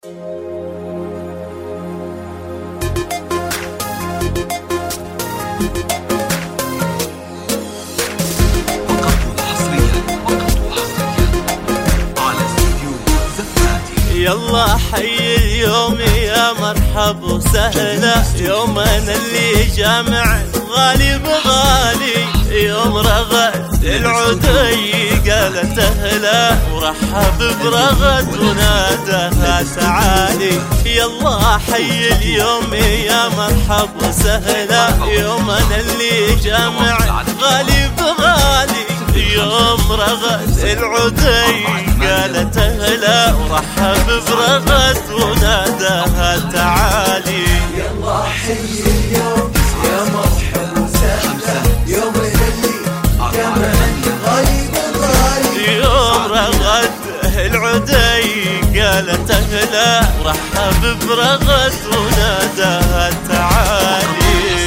يلا حي اليوم يا مرحب وسهلا، يومنا اللي جامع غالي بغالي، يوم رغد العدي قالت اهلا، ورحب برغد وناداها تعالي. يلا حي اليوم يا مرحب وسهلا، يومنا اللي جامع غالي بغالي، يوم رغد العدي قالت اهلا، ورحب برغد وناداها تعالي. يلا حي اليوم يا مرحب وسهلا، يوم اللي جمع غالي بغالي، يوم رغد العدي قالت اهلا، ورحب برغد وناداها تعالي.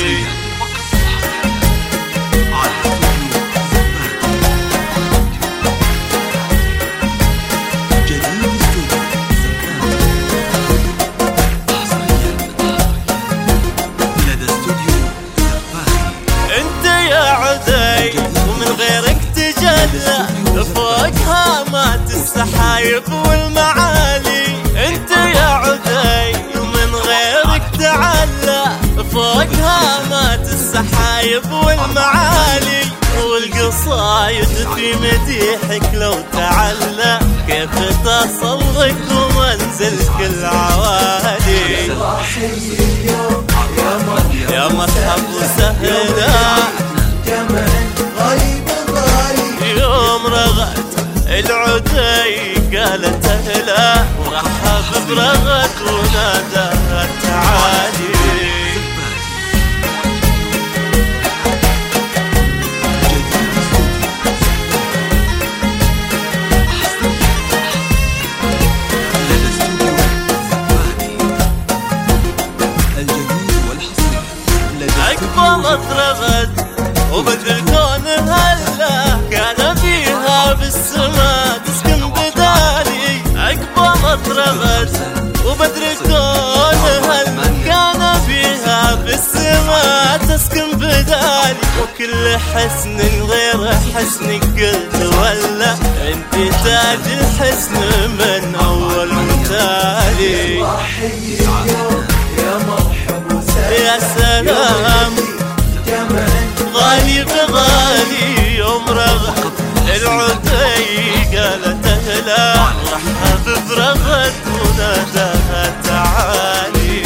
ومن غيرك تجلى فوق هامات السحايب والمعالي، انت يا عدي ومن غيرك تعلى فوق هامات السحايب والمعالي، والقصايد في مديحك لو تعلى كيف تصلك ومنزلك العوالي. يا مرحب وسهلا، يوم رغد العدي قالت اهلا، ورحب برغد وناداها تعالي. أقبلت رغد وبدر الكون هلا، كان فيها بالسما تسكن بدالي. أقبلت رغد وبدر الكون هلا، كان فيها بالسما تسكن بدالي، وكل حسن غير حسنك قلت ولا، انت تاج الحسن من أول وتالي. يا سلام غالي بغالي، يوم رغد العدي قالت اهلا، رحب برغد وناداها تعالي.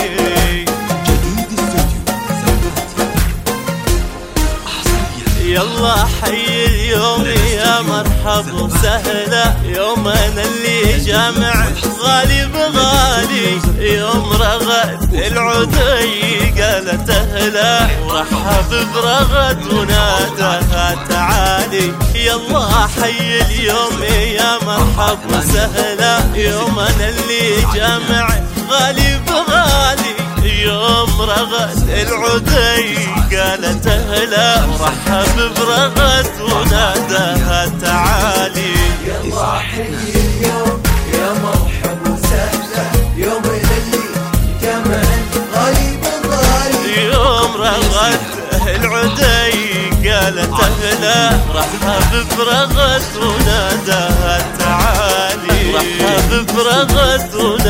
يلا حي اليوم يا مرحب وسهلا، يومنا اللي جامع غالي بغالي، يوم رغد العدي قالت اهلا، ورحب برغد وناداها تعالي. يلا حي اليوم يا مرحب وسهلا، يومنا اللي جامع غالي بغالي، يوم رغد العدي قالت اهلا، ورحب برغد وناداها تعالي. يلا حي اليوم يا مرحب وسهلا، يوم اللي جمع غالي بغالي، يوم رغد العدي قالت اهلا، رحب برغد وناداها تعالي. رحب برغد